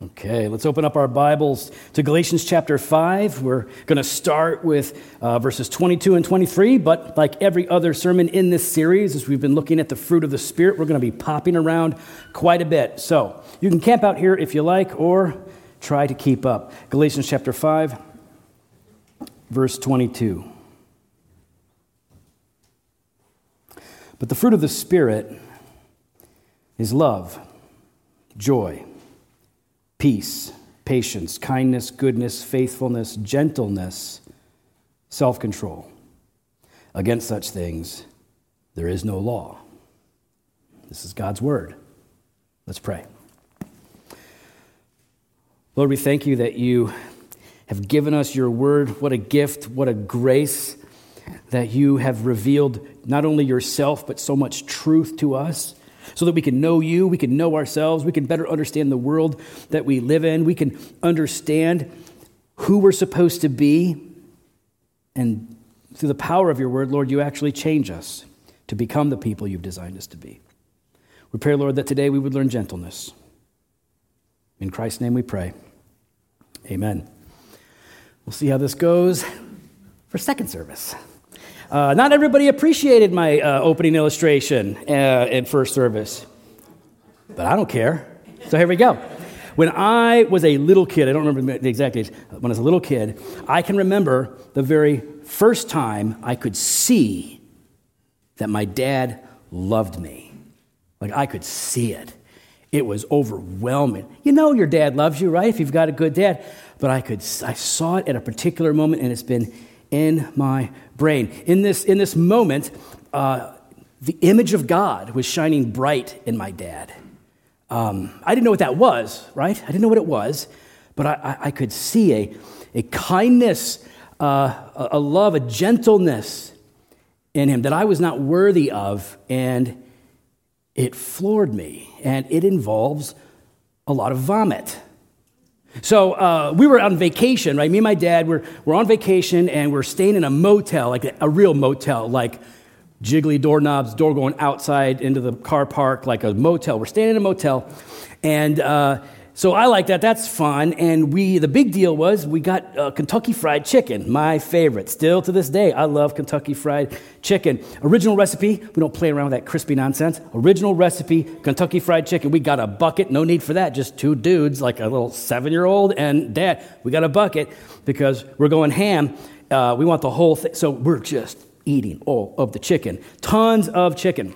Okay, let's open up our Bibles to Galatians chapter 5. We're going to start with verses 22 and 23, but like every other sermon in this series, as we've been looking at the fruit of the Spirit, we're going to be popping around quite a bit. So you can camp out here if you like, or try to keep up. Galatians chapter 5, verse 22. But the fruit of the Spirit is love, joy, peace, patience, kindness, goodness, faithfulness, gentleness, self-control. Against such things, there is no law. This is God's word. Let's pray. Lord, we thank you that you have given us your word. What a gift, what a grace that you have revealed not only yourself, but so much truth to us, so that we can know you, we can know ourselves, we can better understand the world that we live in, we can understand who we're supposed to be. And through the power of your word, Lord, you actually change us to become the people you've designed us to be. We pray, Lord, that today we would learn gentleness. In Christ's name we pray. Amen. We'll see how this goes for second service. Not everybody appreciated my opening illustration in first service, but I don't care. So here we go. When I was a little kid, I don't remember the exact age, when I was a little kid, I can remember the very first time I could see that my dad loved me. Like, I could see it. It was overwhelming. You know your dad loves you, right? If you've got a good dad. But I saw it at a particular moment, and it's been in my brain. In this moment, the image of God was shining bright in my dad. I didn't know what that was, right? I didn't know what it was, but I could see a kindness, a love, a gentleness in him that I was not worthy of, and it floored me, and it involves a lot of vomit. So we were on vacation, right? Me and my dad, we're on vacation, and we're staying in a motel, like a real motel, like jiggly doorknobs, door going outside into the car park, like a motel. We're staying in a motel, and so I like that. That's fun. And the big deal was we got Kentucky Fried Chicken, my favorite. Still to this day, I love Kentucky Fried Chicken. Original recipe. We don't play around with that crispy nonsense. Original recipe, Kentucky Fried Chicken. We got a bucket. No need for that. Just two dudes, like a little 7-year-old and dad. We got a bucket because we're going ham. We want the whole thing. So we're just eating all of the chicken. Tons of chicken.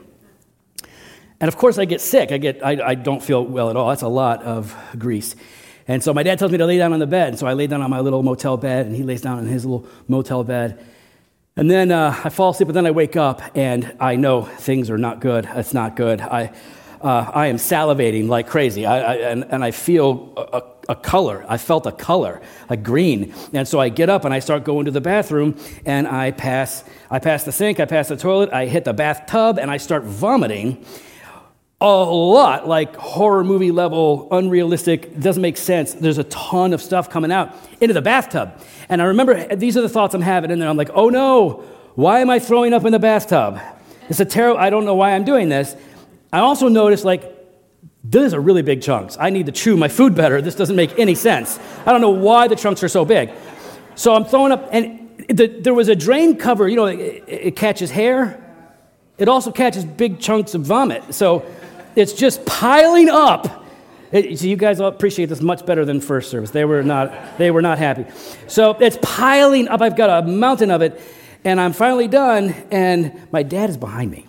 And of course I get sick. I don't feel well at all. That's a lot of grease. And so my dad tells me to lay down on the bed. And so I lay down on my little motel bed, and he lays down on his little motel bed. And then I fall asleep, but then I wake up, and I know things are not good. It's not good. I am salivating like crazy. And I feel a color. I felt a color, like green. And so I get up, and I start going to the bathroom, and I pass the sink, I pass the toilet, I hit the bathtub, and I start vomiting. A lot, like horror movie level, unrealistic, doesn't make sense. There's a ton of stuff coming out into the bathtub. And I remember, these are the thoughts I'm having in there. I'm like, oh no, why am I throwing up in the bathtub? It's a terrible, I don't know why I'm doing this. I also noticed, like, these are really big chunks. I need to chew my food better. This doesn't make any sense. I don't know why the chunks are so big. So I'm throwing up, and there was a drain cover, you know, it catches hair. It also catches big chunks of vomit. So it's just piling up. So you guys all appreciate this much better than first service. They were not happy. So it's piling up. I've got a mountain of it, and I'm finally done, and my dad is behind me.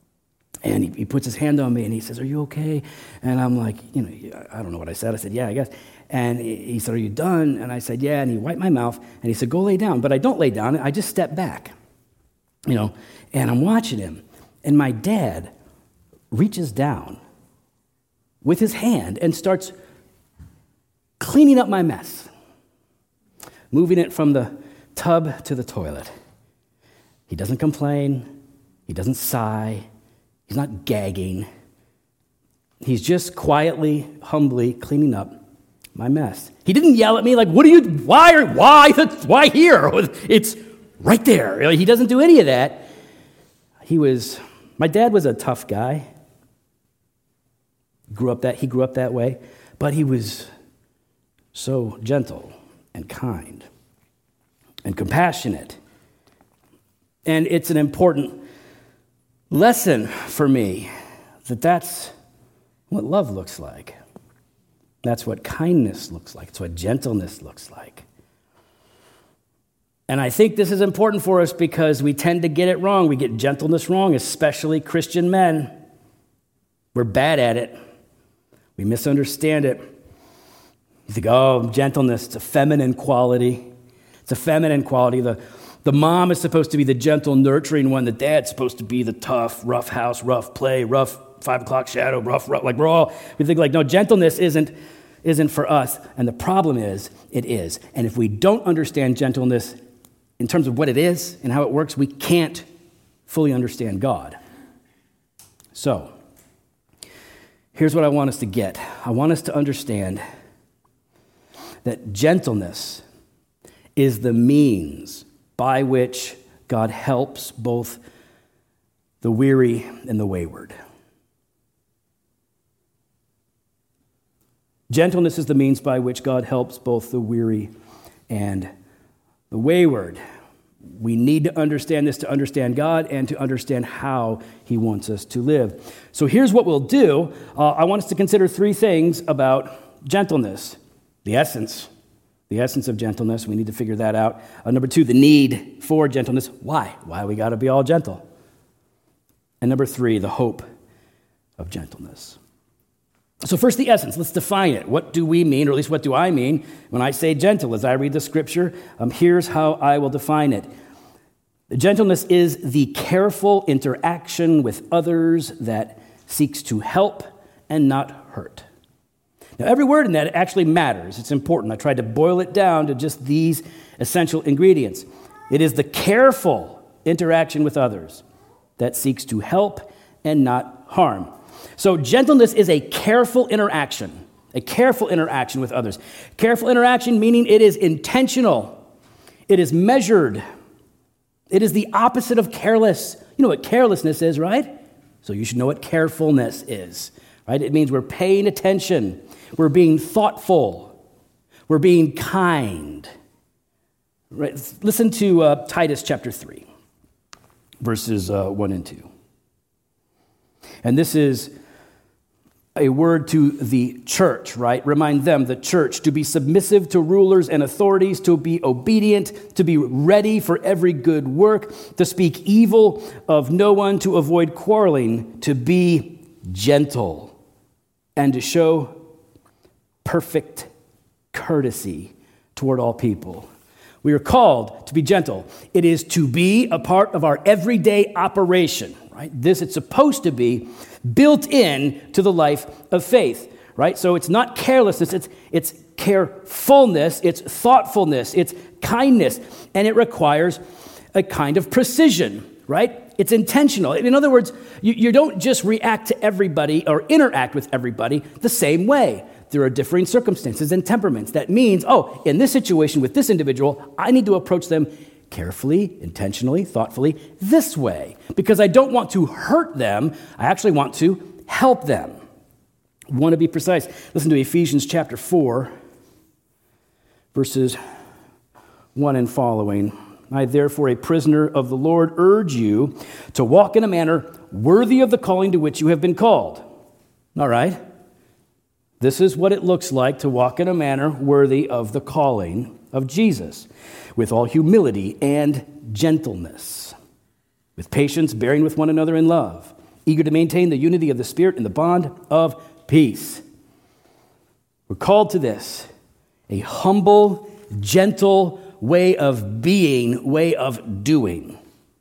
And he puts his hand on me, and he says, "Are you okay?" And I'm like, I don't know what I said. I said, "Yeah, I guess." And he said, "Are you done?" And I said, "Yeah." And he wiped my mouth, and he said, "Go lay down." But I don't lay down. I just step back, and I'm watching him. And my dad reaches down with his hand and starts cleaning up my mess, moving it from the tub to the toilet. He doesn't complain. He doesn't sigh. He's not gagging. He's just quietly, humbly cleaning up my mess. He didn't yell at me like, why here? It's right there. He doesn't do any of that. My dad was a tough guy. He grew up that way, but he was so gentle and kind and compassionate. And it's an important lesson for me that that's what love looks like. That's what kindness looks like. It's what gentleness looks like. And I think this is important for us because we tend to get it wrong. We get gentleness wrong, especially Christian men. We're bad at it. We misunderstand it. You think, oh, gentleness, it's a feminine quality. It's a feminine quality. The mom is supposed to be the gentle, nurturing one. The dad's supposed to be the tough, rough house, rough play, rough 5 o'clock shadow, rough. Like we think like, no, gentleness isn't for us. And the problem is, it is. And if we don't understand gentleness in terms of what it is and how it works, we can't fully understand God. So, here's what I want us to get. I want us to understand that gentleness is the means by which God helps both the weary and the wayward. Gentleness is the means by which God helps both the weary and the wayward. We need to understand this to understand God and to understand how he wants us to live. So here's what we'll do. I want us to consider 3 things about gentleness. The essence of gentleness. We need to figure that out. Number 2, the need for gentleness. Why we got to be all gentle. And number 3, the hope of gentleness. So first, the essence. Let's define it. What do we mean, or at least what do I mean when I say gentle? As I read the scripture, here's how I will define it. Gentleness is the careful interaction with others that seeks to help and not hurt. Now, every word in that actually matters. It's important. I tried to boil it down to just these essential ingredients. It is the careful interaction with others that seeks to help and not harm. So gentleness is a careful interaction with others. Careful interaction meaning it is intentional. It is measured. It is the opposite of careless. You know what carelessness is, right? So you should know what carefulness is, right? It means we're paying attention. We're being thoughtful. We're being kind. Right? Listen to Titus chapter 3, verses 1 and 2. And this is a word to the church, right? Remind them, the church, to be submissive to rulers and authorities, to be obedient, to be ready for every good work, to speak evil of no one, to avoid quarreling, to be gentle, and to show perfect courtesy toward all people. We are called to be gentle. It is to be a part of our everyday operation, right? It's supposed to be built in to the life of faith, right? So it's not carelessness, it's carefulness, it's thoughtfulness, it's kindness, and it requires a kind of precision, right? It's intentional. In other words, you don't just react to everybody or interact with everybody the same way. There are differing circumstances and temperaments. That means, in this situation with this individual, I need to approach them carefully, intentionally, thoughtfully, this way. Because I don't want to hurt them. I actually want to help them. I want to be precise. Listen to Ephesians chapter 4, verses 1 and following. I, therefore, a prisoner of the Lord, urge you to walk in a manner worthy of the calling to which you have been called. All right? This is what it looks like to walk in a manner worthy of the calling of Jesus, with all humility and gentleness, with patience, bearing with one another in love, eager to maintain the unity of the Spirit in the bond of peace. We're called to this, a humble, gentle way of being, way of doing.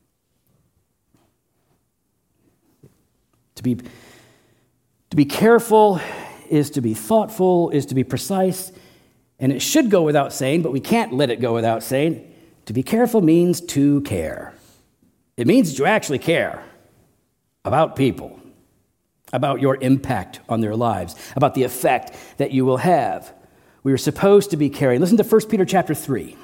To be careful is to be thoughtful, is to be precise, and it should go without saying, but we can't let it go without saying. To be careful means to care. It means that you actually care about people, about your impact on their lives, about the effect that you will have. We are supposed to be caring. Listen to 1 Peter chapter 3.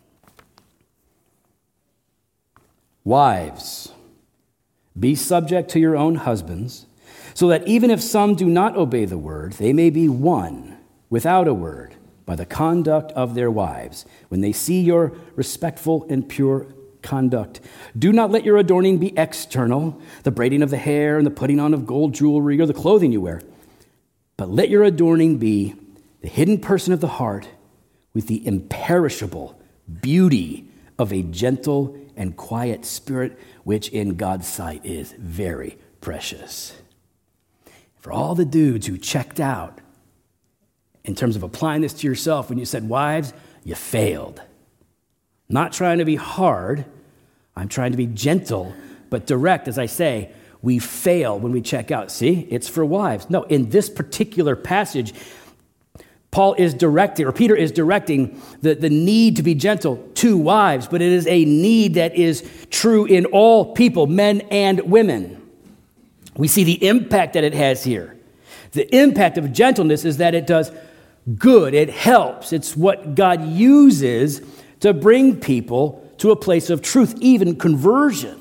Wives, be subject to your own husbands, so that even if some do not obey the word, they may be won without a word by the conduct of their wives, when they see your respectful and pure conduct. Do not let your adorning be external, the braiding of the hair and the putting on of gold jewelry or the clothing you wear, but let your adorning be the hidden person of the heart with the imperishable beauty of a gentle and quiet spirit, which in God's sight is very precious. For all the dudes who checked out in terms of applying this to yourself when you said, wives, you failed. Not trying to be hard. I'm trying to be gentle, but direct. As I say, we fail when we check out. See, it's for wives. No, in this particular passage, Peter is directing the need to be gentle to wives, but it is a need that is true in all people, men and women. We see the impact that it has here. The impact of gentleness is that it does good. It helps. It's what God uses to bring people to a place of truth, even conversion.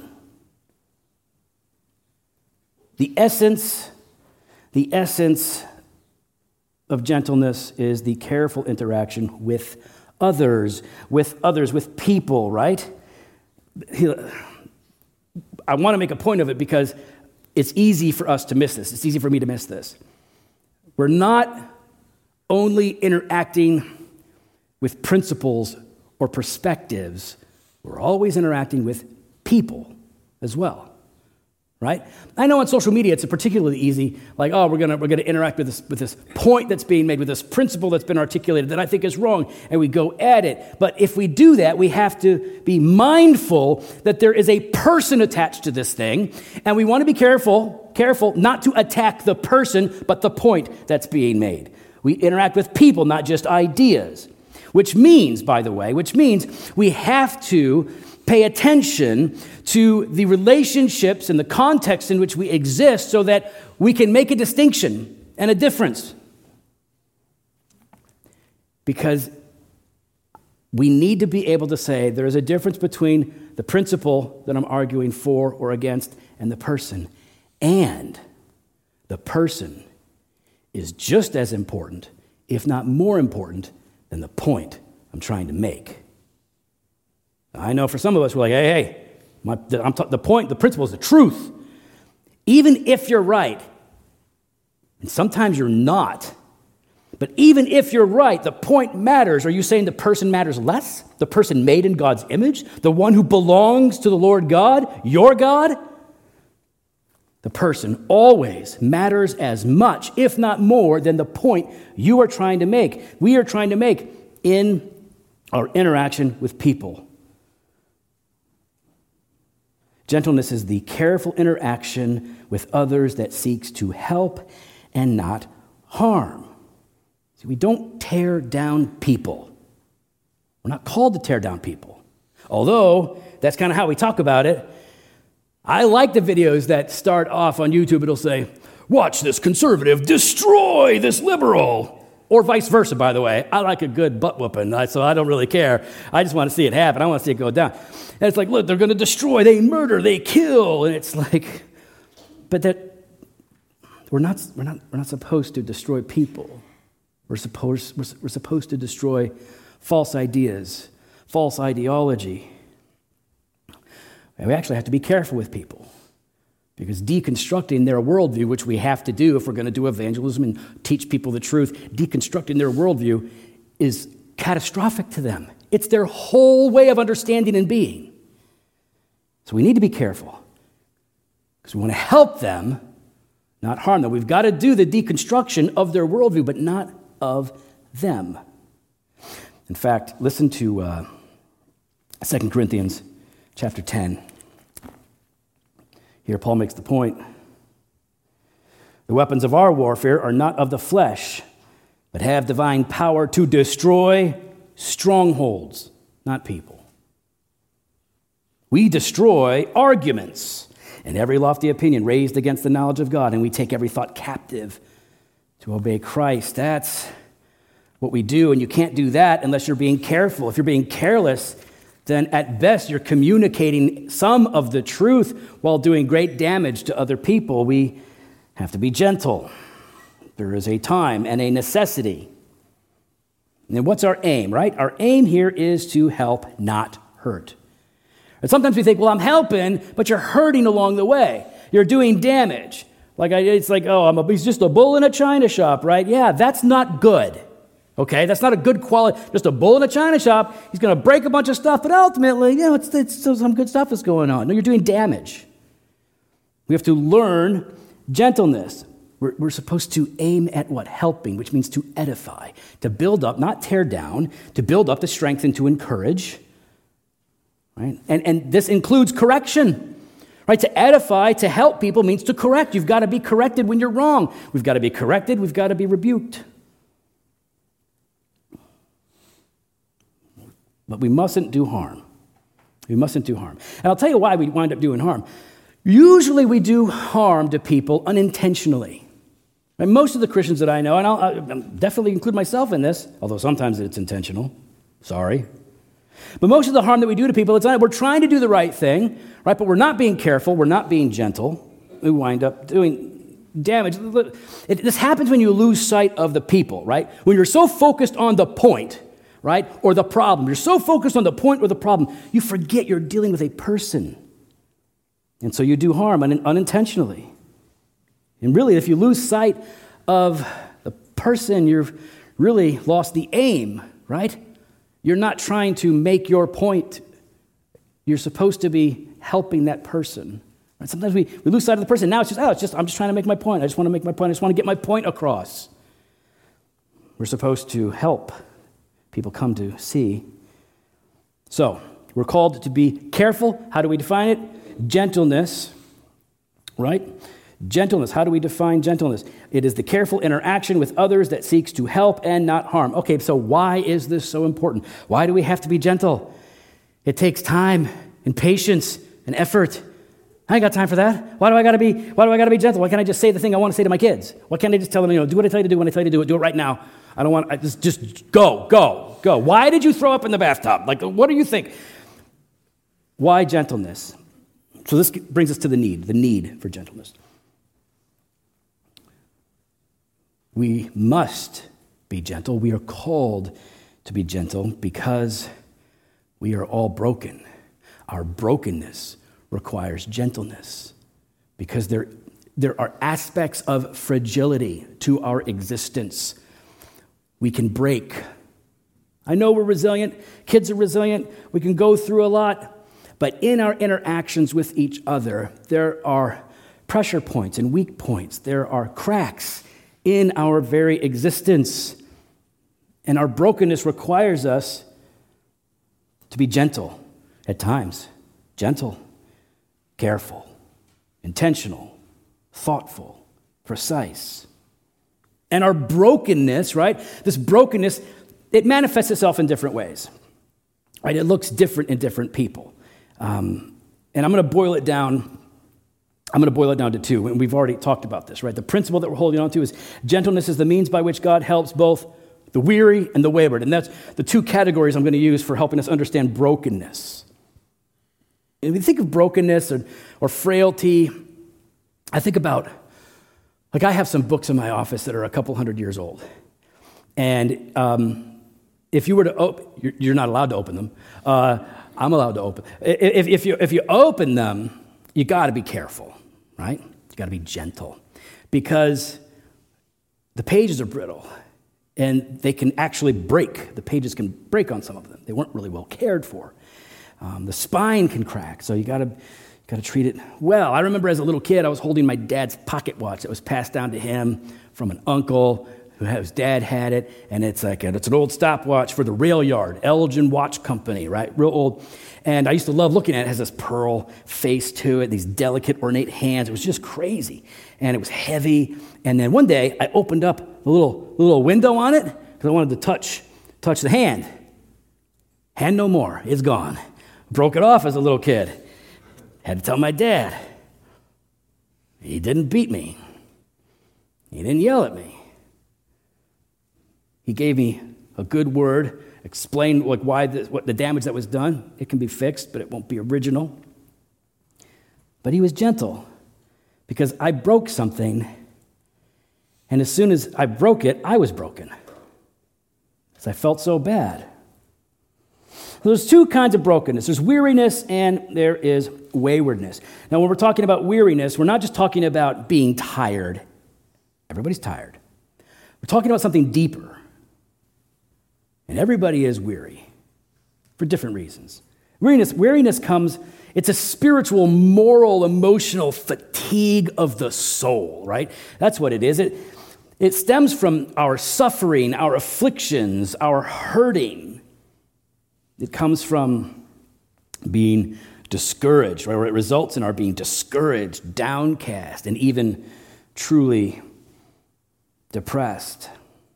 The essence of gentleness is the careful interaction with others, with people, right? I want to make a point of it because it's easy for us to miss this. It's easy for me to miss this. We're not only interacting with principles or perspectives, we're always interacting with people as well, right? I know on social media it's particularly easy, like, oh, we're gonna interact with this point that's being made, with this principle that's been articulated that I think is wrong, and we go at it. But if we do that, we have to be mindful that there is a person attached to this thing, and we want to be careful not to attack the person, but the point that's being made. We interact with people, not just ideas, which means we have to pay attention to the relationships and the context in which we exist so that we can make a distinction and a difference. Because we need to be able to say there is a difference between the principle that I'm arguing for or against and the person. And the person is just as important, if not more important, than the point I'm trying to make. I know for some of us, we're like, the point, the principle is the truth. Even if you're right, and sometimes you're not, but even if you're right, the point matters. Are you saying the person matters less? The person made in God's image? The one who belongs to the Lord God, your God? The person always matters as much, if not more, than the point you are trying to make. We are trying to make in our interaction with people. Gentleness is the careful interaction with others that seeks to help and not harm. See, we don't tear down people. We're not called to tear down people. Although, that's kind of how we talk about it. I like the videos that start off on YouTube. It'll say, watch this conservative destroy this liberal. Or vice versa, by the way. I like a good butt whooping, so I don't really care. I just want to see it happen. I want to see it go down. And it's like, look, they're going to destroy, they murder, they kill. And it's like, but that we're not supposed to destroy people. We're supposed to destroy false ideas, false ideology. And we actually have to be careful with people, because deconstructing their worldview, which we have to do if we're going to do evangelism and teach people the truth, deconstructing their worldview is catastrophic to them. It's their whole way of understanding and being. So we need to be careful, because we want to help them, not harm them. We've got to do the deconstruction of their worldview, but not of them. In fact, listen to 2 Corinthians chapter 10. Here Paul makes the point. The weapons of our warfare are not of the flesh, but have divine power to destroy strongholds, not people. We destroy arguments and every lofty opinion raised against the knowledge of God, and we take every thought captive to obey Christ. That's what we do, and you can't do that unless you're being careful. If you're being careless, then at best you're communicating some of the truth while doing great damage to other people. We have to be gentle. There is a time and a necessity. And what's our aim, right? Our aim here is to help, not hurt. And sometimes we think, well, I'm helping, but you're hurting along the way. You're doing damage. It's like, he's just a bull in a china shop, right? Yeah, that's not good. Okay, that's not a good quality. Just a bull in a china shop. He's going to break a bunch of stuff, but ultimately, it's some good stuff is going on. No, you're doing damage. We have to learn gentleness. We're supposed to aim at what? Helping, which means to edify, to build up, not tear down, to build up, to strengthen, to encourage. Right? And this includes correction. Right? To edify, to help people means to correct. You've got to be corrected when you're wrong. We've got to be corrected. We've got to be rebuked. But we mustn't do harm. We mustn't do harm. And I'll tell you why we wind up doing harm. Usually we do harm to people unintentionally. And most of the Christians that I know, and I'll definitely include myself in this, although sometimes it's intentional. Sorry. But most of the harm that we do to people, we're trying to do the right thing, right? But we're not being careful. We're not being gentle. We wind up doing damage. This happens when you lose sight of the people, right? When you're so focused on the point, right, or the problem. You're so focused on the point or the problem, you forget you're dealing with a person. And so you do harm unintentionally. And really, if you lose sight of the person, you've really lost the aim, right? You're not trying to make your point. You're supposed to be helping that person. Right? Sometimes we lose sight of the person. Now it's just, I'm just trying to make my point. I just want to make my point. I just want to get my point across. We're supposed to help people come to see. So, we're called to be careful. How do we define it? Gentleness, right? Gentleness. How do we define gentleness? It is the careful interaction with others that seeks to help and not harm. Okay, so why is this so important? Why do we have to be gentle? It takes time and patience and effort. I ain't got time for that. Why do I got to be gentle? Why can't I just say the thing I want to say to my kids? Why can't I just tell them, do what I tell you to do when I tell you to do it? Do it right now. I don't want, just go. Why did you throw up in the bathtub? What do you think? Why gentleness? So this brings us to the need for gentleness. We must be gentle. We are called to be gentle because we are all broken. Our brokenness requires gentleness because there are aspects of fragility to our existence. We can break. I know we're resilient. Kids are resilient. We can go through a lot. But in our interactions with each other, there are pressure points and weak points. There are cracks in our very existence. And our brokenness requires us to be gentle at times. Gentle, careful, intentional, thoughtful, precise. And our brokenness, right? This brokenness, it manifests itself in different ways. Right? It looks different in different people. And I'm going to boil it down. I'm going to boil it down to two, and we've already talked about this, right? The principle that we're holding on to is gentleness is the means by which God helps both the weary and the wayward. And that's the two categories I'm going to use for helping us understand brokenness. If you think of brokenness or frailty, I think about, I have some books in my office that are a couple hundred years old. And if you were to you're not allowed to open them. I'm allowed to open. If you open them, you got to be careful, right? You got to be gentle because the pages are brittle and they can actually break. The pages can break on some of them. They weren't really well cared for. The spine can crack, so you got to treat it well. I remember as a little kid, I was holding my dad's pocket watch that was passed down to him from an uncle whose dad had it, and it's an old stopwatch for the rail yard, Elgin Watch Company, right? Real old. And I used to love looking at it. It has this pearl face to it, these delicate, ornate hands. It was just crazy. And it was heavy. And then one day, I opened up a little window on it because I wanted to touch the hand. Hand no more. It's gone. Broke it off as a little kid. Had to tell my dad. He didn't beat me. He didn't yell at me. He gave me a good word, explained what the damage that was done. It can be fixed, but it won't be original. But he was gentle because I broke something, and as soon as I broke it, I was broken. because I felt so bad. There's two kinds of brokenness. There's weariness and there is waywardness. Now, when we're talking about weariness, we're not just talking about being tired. Everybody's tired. We're talking about something deeper. And everybody is weary for different reasons. Weariness comes, it's a spiritual, moral, emotional fatigue of the soul, right? That's what it is. It stems from our suffering, our afflictions, our hurting. It comes from being discouraged, right? Or it results in our being discouraged, downcast, and even truly depressed.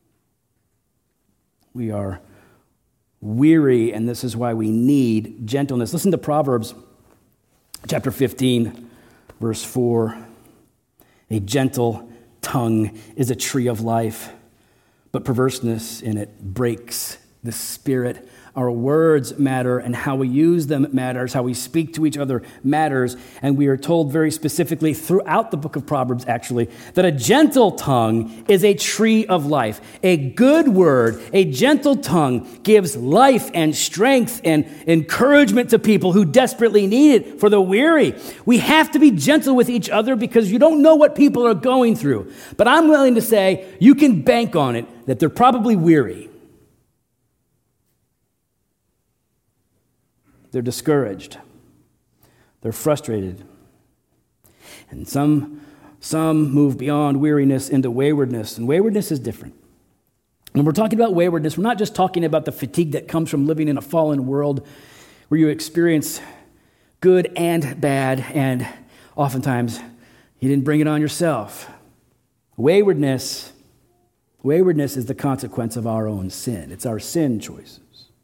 We are weary, and this is why we need gentleness. Listen to Proverbs chapter 15, verse 4. A gentle tongue is a tree of life, but perverseness in it breaks the spirit. Our words matter, and how we use them matters. How we speak to each other matters. And we are told very specifically throughout the book of Proverbs, actually, that a gentle tongue is a tree of life. A good word, a gentle tongue gives life and strength and encouragement to people who desperately need it for the weary. We have to be gentle with each other because you don't know what people are going through. But I'm willing to say you can bank on it that they're probably weary. They're discouraged. They're frustrated. And some move beyond weariness into waywardness. And waywardness is different. When we're talking about waywardness, we're not just talking about the fatigue that comes from living in a fallen world where you experience good and bad, and oftentimes you didn't bring it on yourself. Waywardness is the consequence of our own sin. It's our sin choices.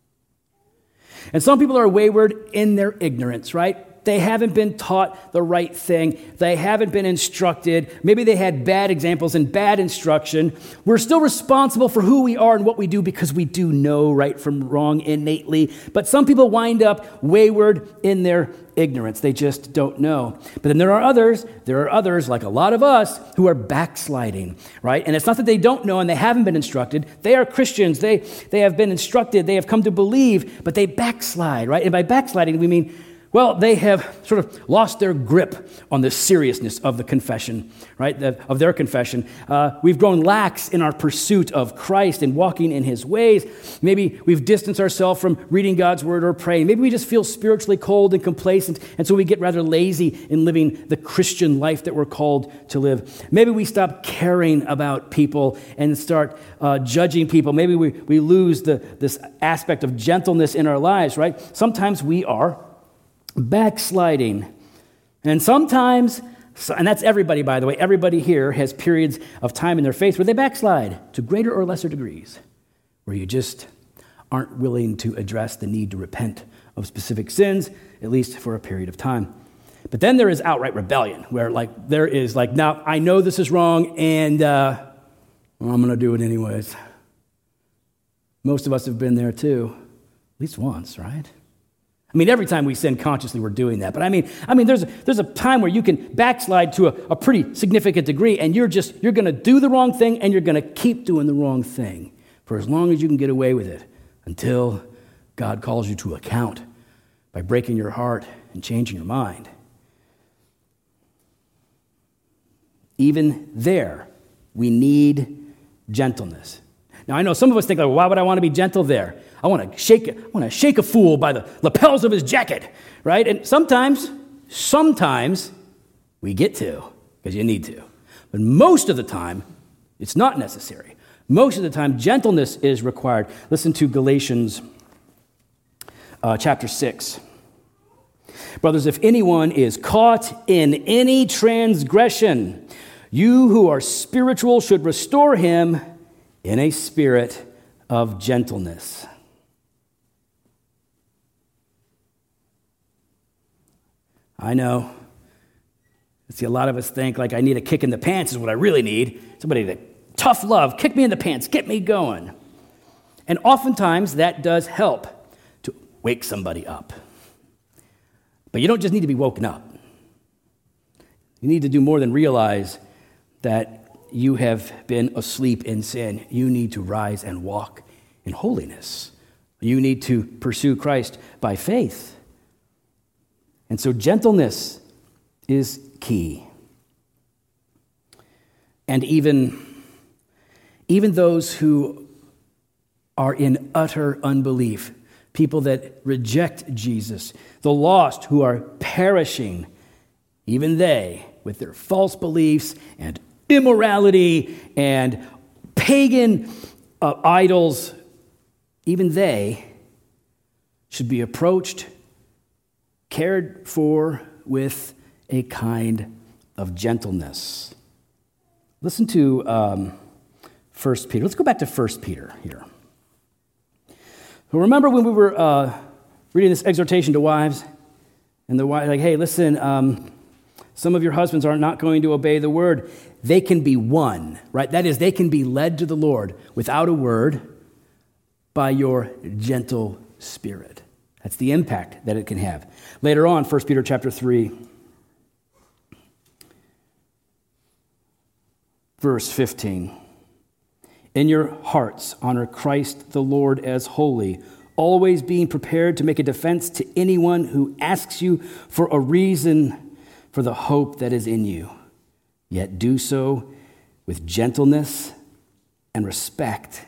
And some people are wayward in their ignorance, right? They haven't been taught the right thing. They haven't been instructed. Maybe they had bad examples and bad instruction. We're still responsible for who we are and what we do because we do know right from wrong innately. But some people wind up wayward in their ignorance. They just don't know. But then there are others, like a lot of us, who are backsliding, right? And it's not that they don't know and they haven't been instructed. They are Christians. They have been instructed. They have come to believe, but they backslide, right? And by backsliding, we mean, well, they have sort of lost their grip on the seriousness of the confession, right, of their confession. We've grown lax in our pursuit of Christ and walking in his ways. Maybe we've distanced ourselves from reading God's word or praying. Maybe we just feel spiritually cold and complacent, and so we get rather lazy in living the Christian life that we're called to live. Maybe we stop caring about people and start judging people. Maybe we lose this aspect of gentleness in our lives, right? Sometimes we are backsliding. And sometimes, and that's everybody, by the way, everybody here has periods of time in their faith where they backslide to greater or lesser degrees, where you just aren't willing to address the need to repent of specific sins, at least for a period of time. But then there is outright rebellion, where there is now I know this is wrong, and I'm going to do it anyways. Most of us have been there too, at least once, right? I mean, every time we sin consciously, we're doing that. But I mean, there's a time where you can backslide to a pretty significant degree, and you're going to do the wrong thing, and you're going to keep doing the wrong thing for as long as you can get away with it, until God calls you to account by breaking your heart and changing your mind. Even there, we need gentleness. Now, I know some of us think, why would I want to be gentle there? I want to shake a fool by the lapels of his jacket, right? And sometimes we get to, because you need to. But most of the time, it's not necessary. Most of the time, gentleness is required. Listen to Galatians chapter 6. Brothers, if anyone is caught in any transgression, you who are spiritual should restore him in a spirit of gentleness. I know. See, a lot of us think I need a kick in the pants is what I really need. Somebody to tough love, kick me in the pants, get me going. And oftentimes that does help to wake somebody up. But you don't just need to be woken up. You need to do more than realize that you have been asleep in sin. You need to rise and walk in holiness. You need to pursue Christ by faith. And so gentleness is key. And even those who are in utter unbelief, people that reject Jesus, the lost who are perishing, even they, with their false beliefs and immorality and pagan idols, even they should be approached, cared for with a kind of gentleness. Listen to 1 Peter. Let's go back to 1 Peter here. Remember when we were reading this exhortation to wives, and the wives like, hey, listen, some of your husbands are not going to obey the word. They can be won, right? That is, they can be led to the Lord without a word by your gentle spirit. That's the impact that it can have. Later on, 1 Peter chapter 3, verse 15. In your hearts, honor Christ the Lord as holy, always being prepared to make a defense to anyone who asks you for a reason for the hope that is in you. Yet do so with gentleness and respect.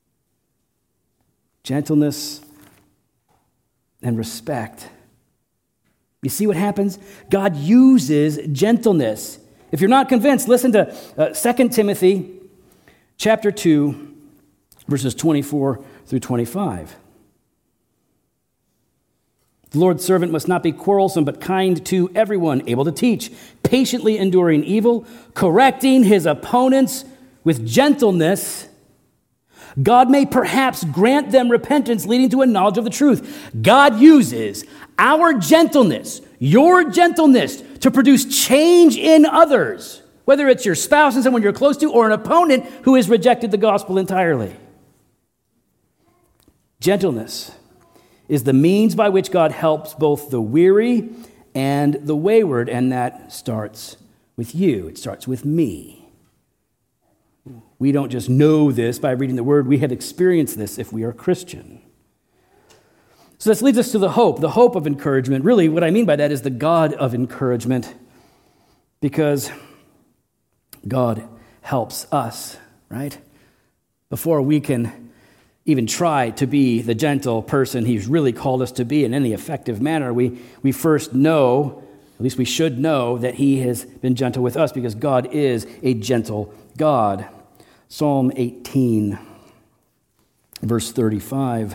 Gentleness and respect. You see what happens? God uses gentleness. If you're not convinced, listen to 2 Timothy chapter 2, verses 24 through 25. The Lord's servant must not be quarrelsome, but kind to everyone, able to teach, patiently enduring evil, correcting his opponents with gentleness. God may perhaps grant them repentance leading to a knowledge of the truth. God uses our gentleness, your gentleness, to produce change in others, whether it's your spouse and someone you're close to, or an opponent who has rejected the gospel entirely. Gentleness is the means by which God helps both the weary and the wayward, and that starts with you. It starts with me. We don't just know this by reading the word. We have experienced this if we are Christian. So this leads us to the hope of encouragement. Really, what I mean by that is the God of encouragement, because God helps us, right? Before we can even try to be the gentle person he's really called us to be in any effective manner, we first know, at least we should know, that he has been gentle with us, because God is a gentle God. Psalm 18, verse 35.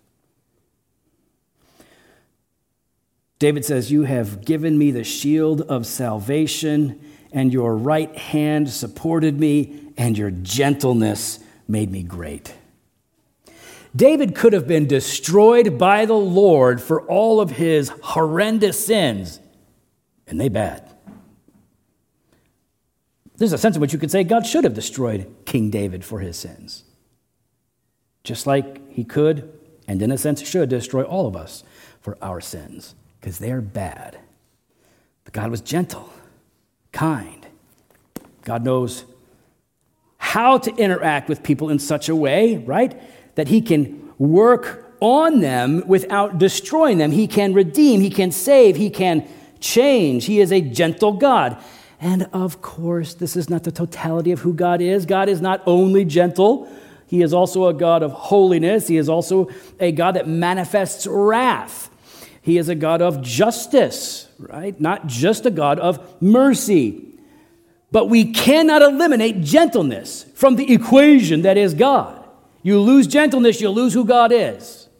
David says, "You have given me the shield of salvation, and your right hand supported me, and your gentleness made me great." David could have been destroyed by the Lord for all of his horrendous sins, and they bad. There's a sense in which you could say God should have destroyed King David for his sins, just like he could, and in a sense should, destroy all of us for our sins, because they're bad. But God was gentle, kind. God knows how to interact with people in such a way, right, that he can work on them without destroying them. He can redeem, he can save, he can change. He is a gentle God. And of course, this is not the totality of who God is. God is not only gentle, he is also a God of holiness. He is also a God that manifests wrath. He is a God of justice, right? Not just a God of mercy. But we cannot eliminate gentleness from the equation that is God. You lose gentleness, you lose who God is.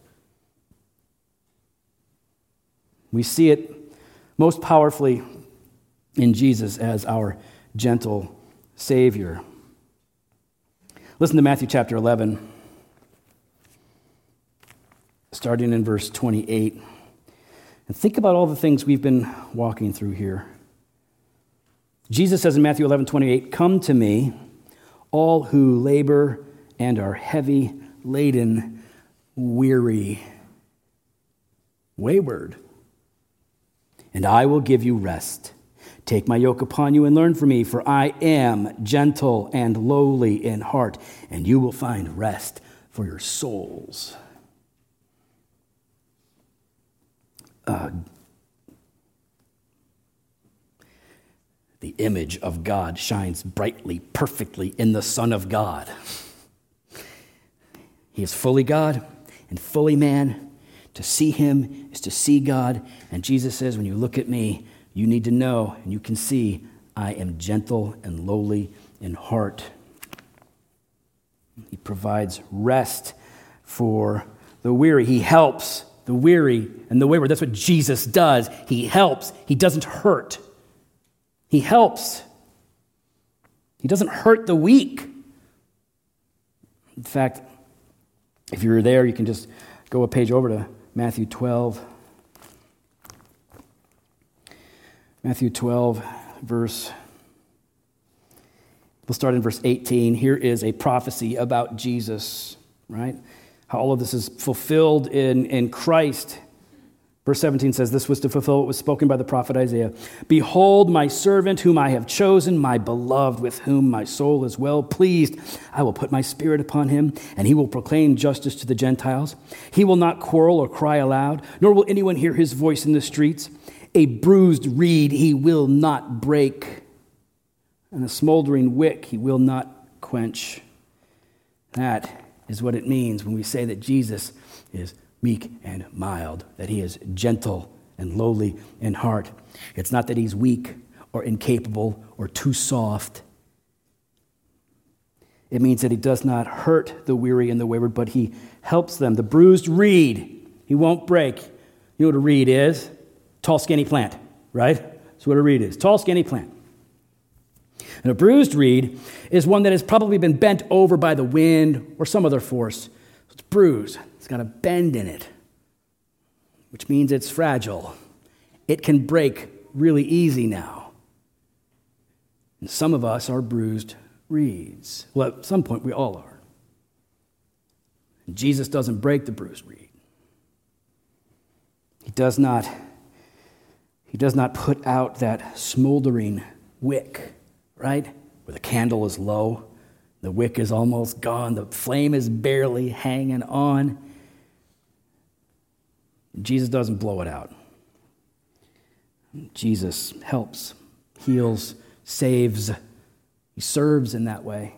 We see it most powerfully in Jesus as our gentle Savior. Listen to Matthew chapter 11, starting in verse 28. And think about all the things we've been walking through here. Jesus says in Matthew 11:28, "Come to me, all who labor and are heavy laden, weary, wayward, and I will give you rest. Take my yoke upon you and learn from me, for I am gentle and lowly in heart, and you will find rest for your souls. The image of God shines brightly, perfectly in the Son of God. He is fully God and fully man. To see him is to see God. And Jesus says, when you look at me, you need to know and you can see I am gentle and lowly in heart. He provides rest for the weary. He helps the weary and the wayward. That's what Jesus does. He helps. He doesn't hurt. He helps. He doesn't hurt the weak. In fact, if you're there, you can just go a page over to Matthew 12. Matthew 12, we'll start in verse 18. Here is a prophecy about Jesus, right? How all of this is fulfilled in Christ. Verse 17 says, this was to fulfill what was spoken by the prophet Isaiah. Behold, my servant whom I have chosen, my beloved, with whom my soul is well pleased. I will put my spirit upon him, and he will proclaim justice to the Gentiles. He will not quarrel or cry aloud, nor will anyone hear his voice in the streets. A bruised reed he will not break, and a smoldering wick he will not quench. That is what it means when we say that Jesus is meek and mild, that he is gentle and lowly in heart. It's not that he's weak or incapable or too soft. It means that he does not hurt the weary and the wayward, but he helps them. The bruised reed, he won't break. You know what a reed is? Tall, skinny plant, right? That's what a reed is. Tall, skinny plant. And a bruised reed is one that has probably been bent over by the wind or some other force. So it's bruised. It's got a bend in it, which means it's fragile. It can break really easy now. And some of us are bruised reeds. Well, at some point we all are. And Jesus doesn't break the bruised reed. He does not put out that smoldering wick, right? Where the candle is low, the wick is almost gone, the flame is barely hanging on. Jesus doesn't blow it out. Jesus helps, heals, saves. He serves in that way.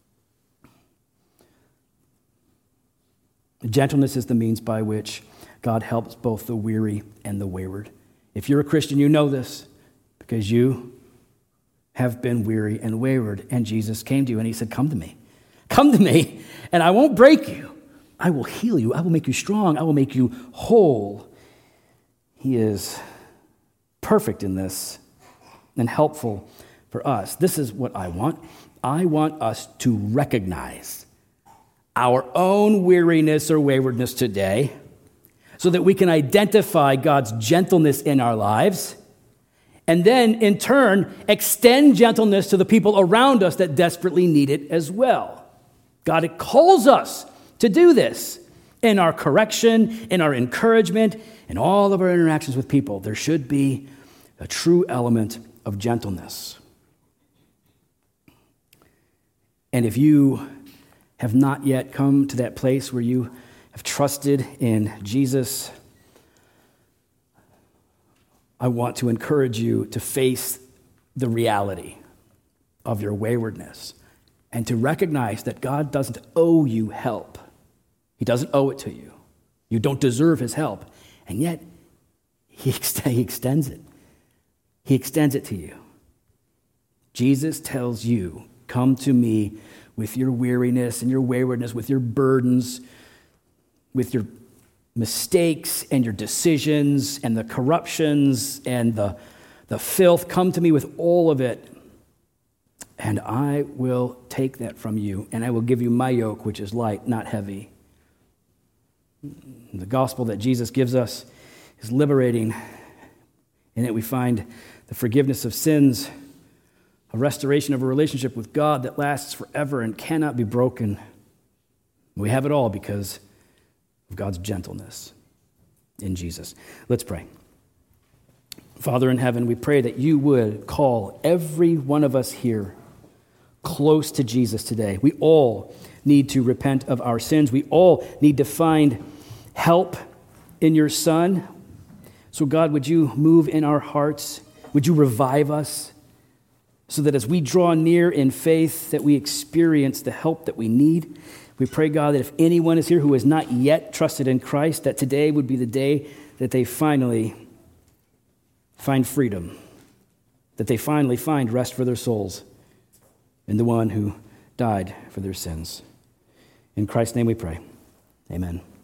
Gentleness is the means by which God helps both the weary and the wayward. If you're a Christian, you know this because you have been weary and wayward, and Jesus came to you and he said, come to me, and I won't break you. I will heal you. I will make you strong. I will make you whole. He is perfect in this and helpful for us. This is what I want. I want us to recognize our own weariness or waywardness today so that we can identify God's gentleness in our lives and then, in turn, extend gentleness to the people around us that desperately need it as well. God calls us to do this in our correction, in our encouragement, in all of our interactions with people. There should be a true element of gentleness. And if you have not yet come to that place where you have trusted in Jesus, I want to encourage you to face the reality of your waywardness and to recognize that God doesn't owe you help. He doesn't owe it to you. You don't deserve his help. And yet, he extends it. He extends it to you. Jesus tells you, come to me with your weariness and your waywardness, with your burdens, with your mistakes and your decisions and the corruptions and the filth. Come to me with all of it, and I will take that from you, and I will give you my yoke, which is light, not heavy. The gospel that Jesus gives us is liberating. In it we find the forgiveness of sins, a restoration of a relationship with God that lasts forever and cannot be broken. We have it all because of God's gentleness in Jesus. Let's pray. Father in heaven, we pray that you would call every one of us here close to Jesus today. We all need to repent of our sins. We all need to find help in your Son. So God, would you move in our hearts? Would you revive us so that as we draw near in faith, that we experience the help that we need? We pray, God, that if anyone is here who has not yet trusted in Christ, that today would be the day that they finally find freedom, that they finally find rest for their souls in the one who died for their sins. In Christ's name we pray. Amen.